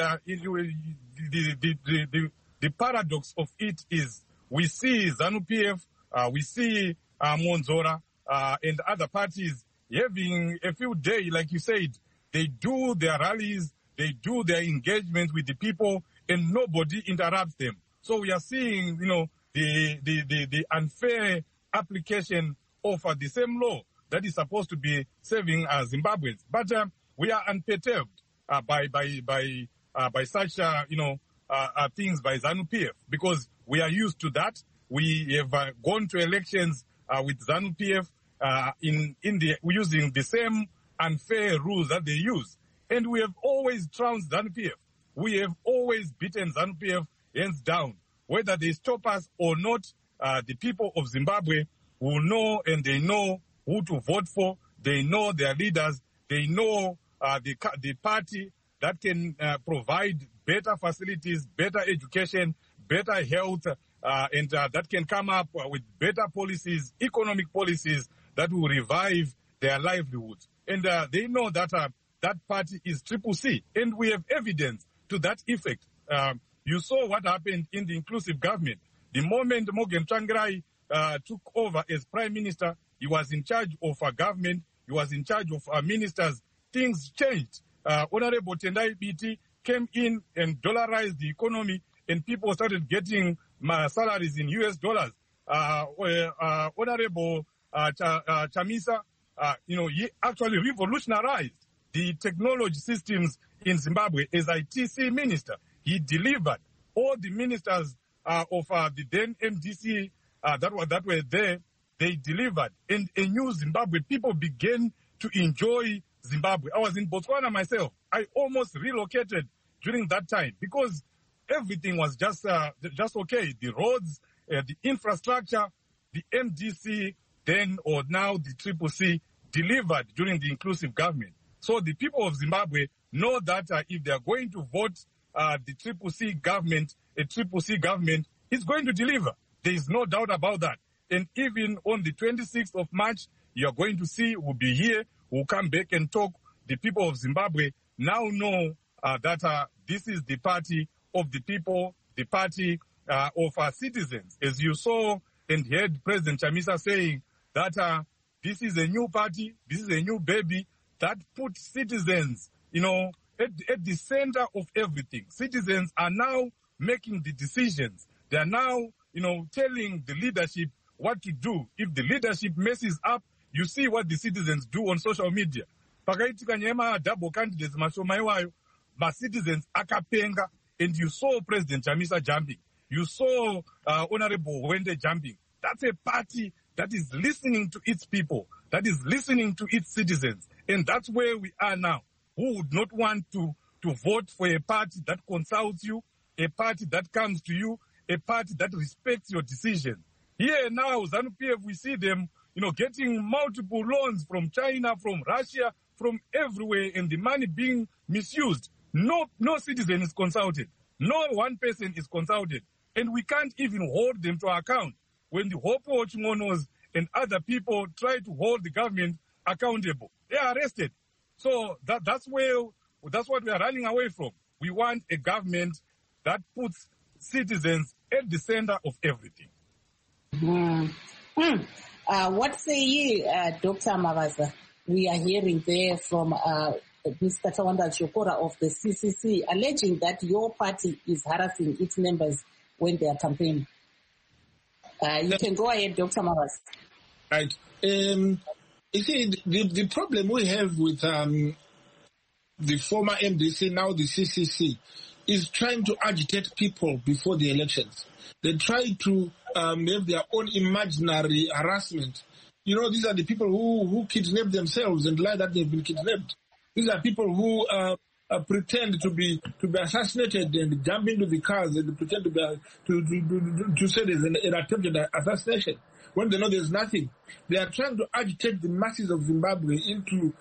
the paradox of it is we see ZANU-PF, we see Monzora and other parties having a field day, like you said. They do their rallies, they do their engagement with the people, and nobody interrupts them. So we are seeing, the unfair application of the same law that is supposed to be saving Zimbabweans. But we are unperturbed by such, things by ZANU-PF because we are used to that. We have gone to elections with ZANU-PF using the same unfair rules that they use. And we have always trounced ZANU-PF. We have always beaten ZANU-PF hands down. Whether they stop us or not, the people of Zimbabwe will know, and they know who to vote for. They know their leaders. They know the party that can provide better facilities, better education, better health, and that can come up with better policies, economic policies that will revive their livelihoods. And they know that that party is Triple C, and we have evidence to that effect. You saw what happened in the inclusive government. The moment Morgan Tsvangirai took over as Prime Minister, he was in charge of a government, he was in charge of ministers, things changed. Honorable Tendai Biti came in and dollarized the economy, and people started getting salaries in US dollars. Honorable Chamisa, he actually revolutionized the technology systems in Zimbabwe as ITC minister. He delivered. All the ministers of the then MDC that were there, they delivered. And a new Zimbabwe, people began to enjoy Zimbabwe. I was in Botswana myself. I almost relocated during that time because everything was just okay. The roads, the infrastructure, the MDC then or now the CCC delivered during the inclusive government. So the people of Zimbabwe know that if they are going to vote the CCC government, a CCC government is going to deliver. There is no doubt about that. And even on the 26th of March, you are going to see, we'll be here, we'll come back and talk. The people of Zimbabwe now know that this is the party of the people, the party of our citizens. As you saw and heard President Chamisa saying that this is a new party, this is a new baby that puts citizens, at the center of everything. Citizens are now making the decisions. They are now, telling the leadership what to do. If the leadership messes up, you see what the citizens do on social media. Pakaitika nyema double candidates mashomaiwayo, but citizens akapenga, and you saw President Chamisa jumping. You saw Honorable Wende jumping. That's a party that is listening to its people, that is listening to its citizens. And that's where we are now. Who would not want to vote for a party that consults you, a party that comes to you, a party that respects your decisions? Here now, ZANU-PF, we see them, getting multiple loans from China, from Russia, from everywhere, and the money being misused. No citizen is consulted. No one person is consulted. And we can't even hold them to account. When the Hopo Chingonos and other people try to hold the government accountable, they are arrested. So that's what we are running away from. We want a government that puts citizens at the center of everything.
What say you, Dr. Mavaza? We are hearing there from Mr. Tawanda Chokora of the CCC alleging that your party is harassing its members when they are campaigning. You can go ahead, Dr. Mavaza.
Right. You see, the problem we have with the former MDC, now the CCC, is trying to agitate people before the elections. They try to have their own imaginary harassment. These are the people who kidnap themselves and lie that they've been kidnapped. These are people who pretend to be assassinated and jump into the cars and pretend to say there's an attempted assassination when they know there's nothing. They are trying to agitate the masses of Zimbabwe into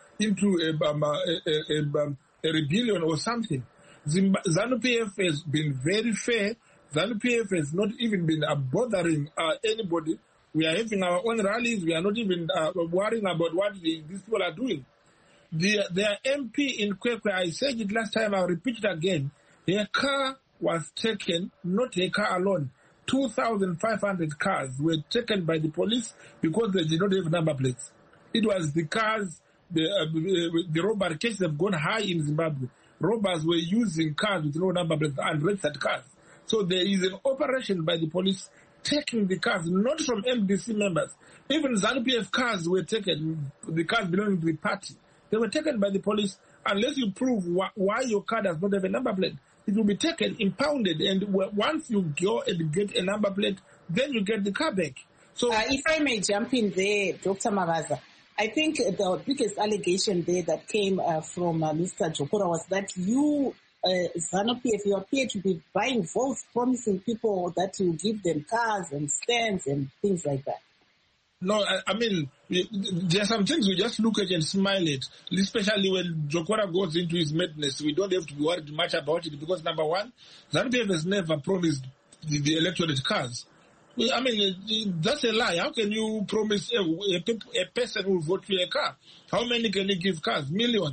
a rebellion or something. ZANU-PF has been very fair. ZANU-PF has not even been bothering anybody. We are having our own rallies. We are not even worrying about what these people are doing. Their MP in Kwekwe, I said it last time, I'll repeat it again. Their car was taken, not a car alone. 2,500 cars were taken by the police because they did not have number plates. It was the cars, the robbery cases have gone high in Zimbabwe. Robbers were using cars with no number plates and registered cars. So there is an operation by the police taking the cars, not from MDC members. Even ZANU-PF cars were taken, the cars belonging to the party. They were taken by the police. Unless you prove why your car does not have a number plate, it will be taken, impounded, and once you go and get a number plate, then you get the car back. So,
if I may jump in there, Dr. Mavaza, I think the biggest allegation there that came from Mr. Jokora was that you, ZANU-PF, you appear to be buying votes, promising people that you give them cars and stands and things like that.
No, I mean, there are some things we just look at and smile at, especially when Jokora goes into his madness. We don't have to be worried much about it because, number one, ZANU-PF has never promised the electorate cars. I mean, that's a lie. How can you promise a person who will vote for a car? How many can you give cars? Millions.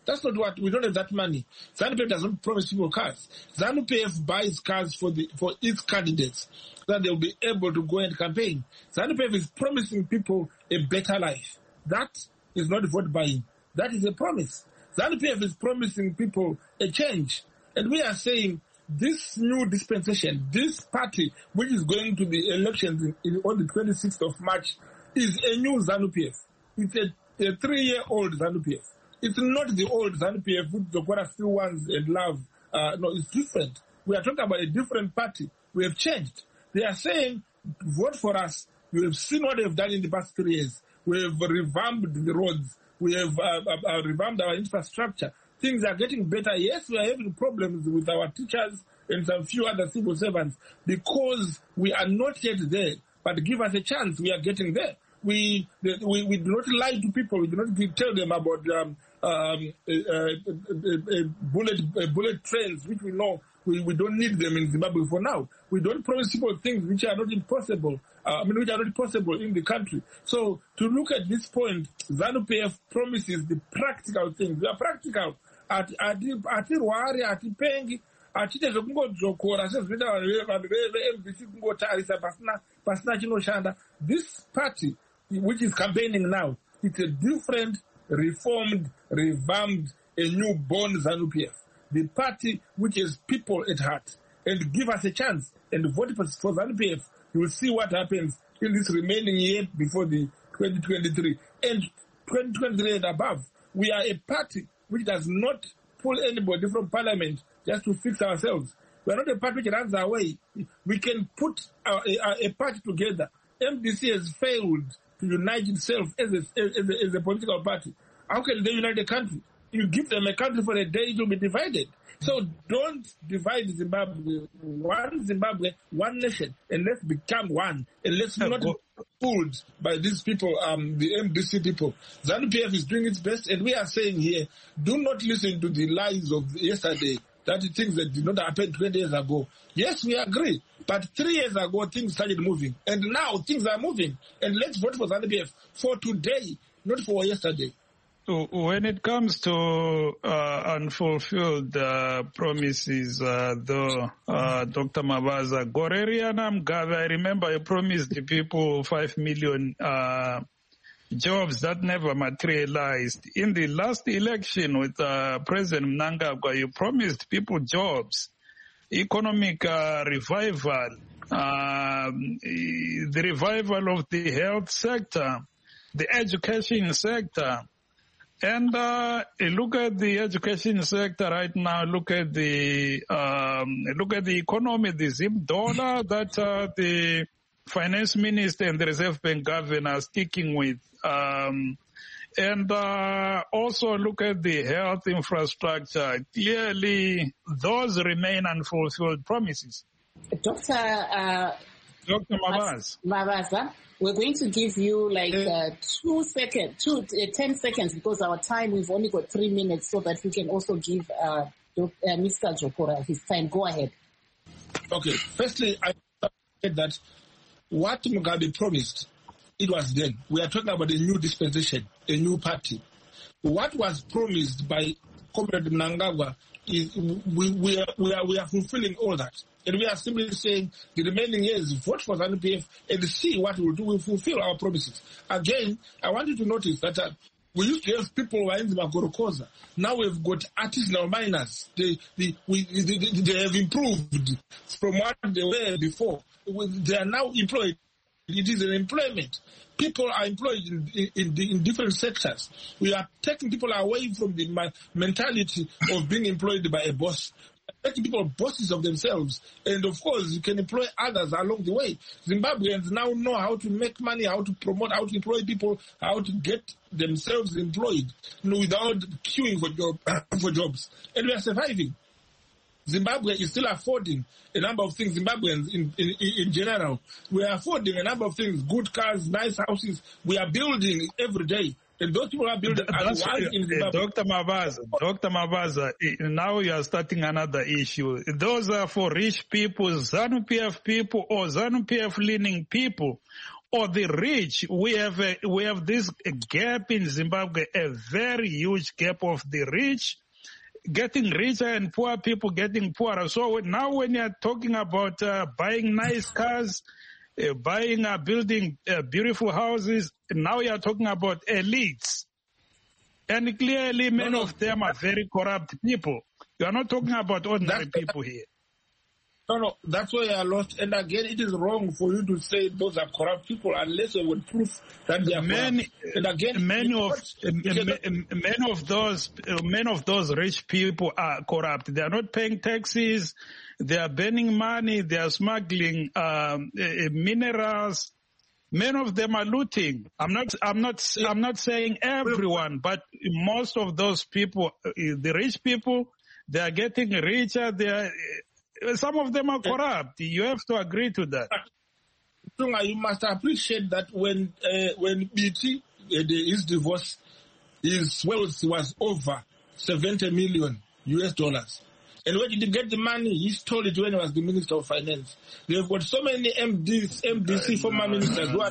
That's not what, we don't have that money. ZANU-PF does not promise people cars. ZANU-PF buys cars for its candidates so that they'll be able to go and campaign. ZANU-PF is promising people a better life. That is not vote buying. That is a promise. ZANU-PF is promising people a change. And we are saying this new dispensation, this party which is going to the elections on the 26th of March is a new ZANU-PF. It's a 3-year-old ZANU-PF. It's not the old ZANU-PF which Zokora still wants and love. No, it's different. We are talking about a different party. We have changed. They are saying, vote for us. You have seen what they have done in the past 3 years. We have revamped the roads. We have revamped our infrastructure. Things are getting better. Yes, we are having problems with our teachers and some few other civil servants because we are not yet there. But give us a chance. We are getting there. We do not lie to people. We do not tell them about bullet trains, which we know we don't need them in Zimbabwe for now. We don't promise people things which are not impossible. Which are not possible in the country. So to look at this point, ZANU-PF promises the practical things. They are practical. Atirwari, atipengi, achite zvokungodzokora sezvinoita vanhu veMDC kungotarisa pasina chinoshanda. This party, which is campaigning now, it's a different, reformed, revamped, a new-born ZANU-PF. The party which has people at heart. And give us a chance and vote for ZANU-PF. You will see what happens in this remaining year before the 2023. And 2023 and above, we are a party which does not pull anybody from parliament just to fix ourselves. We are not a party which runs away. We can put a party together. MDC has failed to unite itself as a political party. How can they unite the country? You give them a country for a day, it will be divided. So don't divide Zimbabwe. One Zimbabwe, one nation, and let's become one. And let's not be fooled by these people, the MDC people. ZANU-PF is doing its best, and we are saying here, do not listen to the lies of yesterday, that things that did not happen 20 years ago. Yes, we agree. But 3 years ago, things started moving. And now things are moving. And let's vote for ZANU-PF for today, not for yesterday.
When it comes to unfulfilled promises, though, Dr. Mabaza, Goreriana Mugabe, I remember you promised the people 5 million jobs that never materialized. In the last election with President Mnangagwa, you promised people jobs, economic revival, the revival of the health sector, the education sector. And look at the education sector right now. Look at the economy, the Zim dollar that the finance minister and the Reserve Bank governor are sticking with. And also look at the health infrastructure. Clearly, those remain unfulfilled promises.
Dr.
Mabaza.
We're going to give you like 10 seconds because our time, we've only got 3 minutes so that we can also give Mr. Zokora his time. Go ahead.
Okay. Firstly, I said that what Mugabe promised, it was done. We are talking about a new dispensation, a new party. What was promised by Comrade Mnangagwa is we are fulfilling all that. And we are simply saying the remaining years, vote for ZANU-PF and see what we'll do. We'll fulfill our promises. Again, I want you to notice that we used to have people who are in the Magorokoza. Now we've got artisanal miners. They have improved from what they were before. They are now employed. It is an employment. People are employed in different sectors. We are taking people away from the mentality of being employed by a boss. Making people bosses of themselves. And of course, you can employ others along the way. Zimbabweans now know how to make money, how to promote, how to employ people, how to get themselves employed, without queuing for jobs. And we are surviving. Zimbabwe is still affording a number of things. Zimbabweans in general, we are affording a number of things, good cars, nice houses. We are building every day. And those people are building in Zimbabwe.
Dr. Mabaza, now you are starting another issue. Those are for rich people, ZANU-PF people, or ZANU-PF leaning people or the rich. We have this gap in Zimbabwe, a very huge gap of the rich getting richer and poor people getting poorer. So now when you're talking about buying nice cars, building beautiful houses, now you're talking about elites. And clearly many of them are very corrupt people. You are not talking about ordinary people here.
No, that's why you are lost. And again, it is wrong for you to say those are corrupt people unless you would prove that they are corrupt. And again,
many of those rich people are corrupt. They are not paying taxes. They are burning money. They are smuggling minerals. Many of them are looting. I'm not saying everyone, but most of those people, the rich people, they are getting richer. Some of them are corrupt. You have to agree to that.
You must appreciate that when BT, his divorce, his wealth was over $70 million. And where did he get the money? He stole it when he was the Minister of Finance. They've got so many MDC, former ministers who are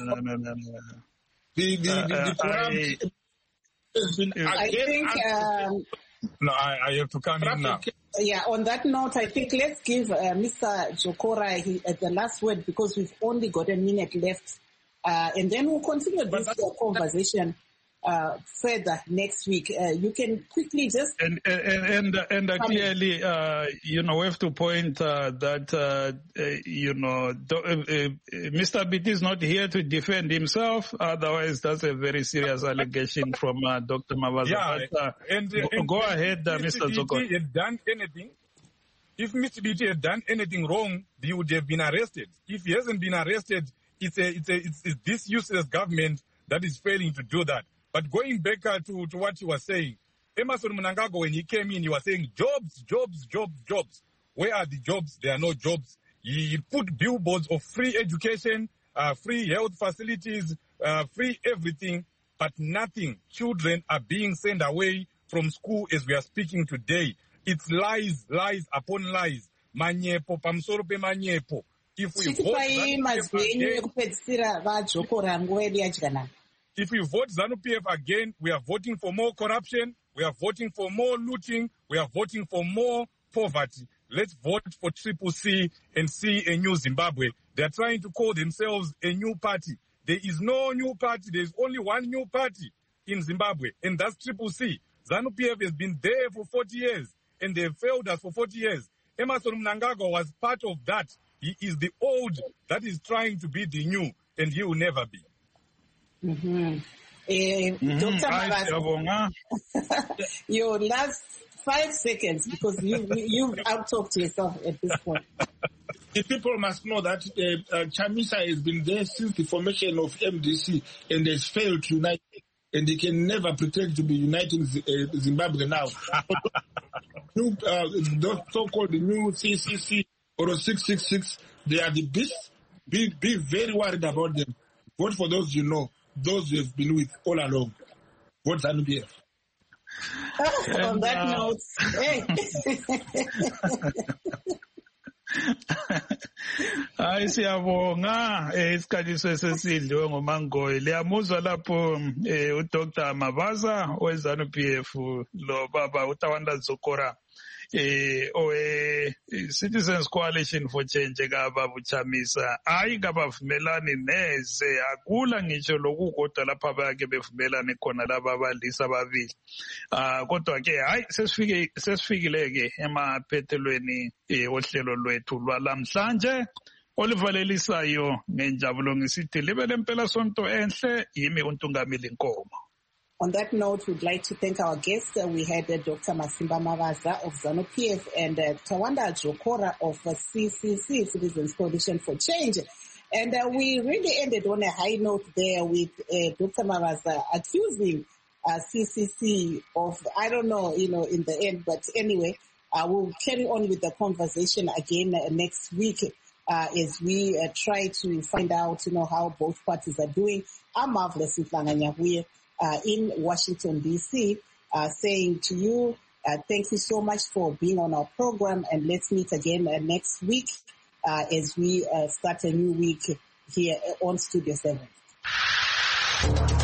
the corrupt.
I think...
No, I have to come in now.
Yeah, on that note, I think let's give Mr. Jokora the last word because we've only got a minute left. And then we'll continue this conversation further next week. You can quickly just... And
clearly, we have to point that, Mr. BT is not here to defend himself. Otherwise, that's a very serious allegation from Dr. Mavaza.
Yeah,
but, go ahead, Mr. Zoko.
If Mr. BT had done anything wrong, he would have been arrested. If he hasn't been arrested, it's this useless government that is failing to do that. But going back to what you were saying, Emmerson Mnangagwa, when he came in, he was saying jobs, jobs, jobs, jobs. Where are the jobs? There are no jobs. He put billboards of free education, free health facilities, free everything, but nothing. Children are being sent away from school as we are speaking today. It's lies, lies upon lies. Manyepo, pamsoro pe manyepo. If we vote ZANU-PF again, we are voting for more corruption, we are voting for more looting, we are voting for more poverty. Let's vote for Triple C and see a new Zimbabwe. They are trying to call themselves a new party. There is no new party. There is only one new party in Zimbabwe, and that's Triple C. ZANU-PF has been there for 40 years, and they have failed us for 40 years. Emmerson Mnangagwa was part of that. He is the old that is trying to be the new, and he will never be.
Dr. Mavaza, your last 5 seconds, because you've out-talked yourself at this point.
The people must know that Chamisa has been there since the formation of MDC and has failed to unite, and they can never pretend to be uniting Zimbabwe now. Those so-called new CCC or 666, they are the beasts. Be very worried about them. Vote for those you know, those you have been with all along. Vote ZANU-PF.
On that note, hey.
Hayi siyabonga isikhathi sesidliwe ngomangoyi liyamuzwa lapho uDr. Mavaza weZANU-PF lo baba uTawanda Zokora Citizens Coalition for Change kaba buchamisa hayi kabavumelani neze akula ngitsho lokukodwa lapha bayake bevumelane khona laba abalisa ababili kodwa ke hayi sesifikile ke emaphethelweni ohlelo lwethu lwalamhlanje olivalelisayo ngenjabulo ngisithi libe lempela sonto enhle yimi uNtungamili Nkomo.
On that note, we'd like to thank our guests. We had Dr. Masimba Mavaza of ZANU-PF and Tawanda Jokora of CCC, Citizens Coalition for Change. And we really ended on a high note there with Dr. Mavaza accusing CCC of, I don't know, in the end, but anyway, we'll carry on with the conversation again next week as we try to find out, how both parties are doing. I'm Marvelous Mflanganyahuye. In Washington, D.C., saying to you, thank you so much for being on our program, and let's meet again next week as we start a new week here on Studio 7.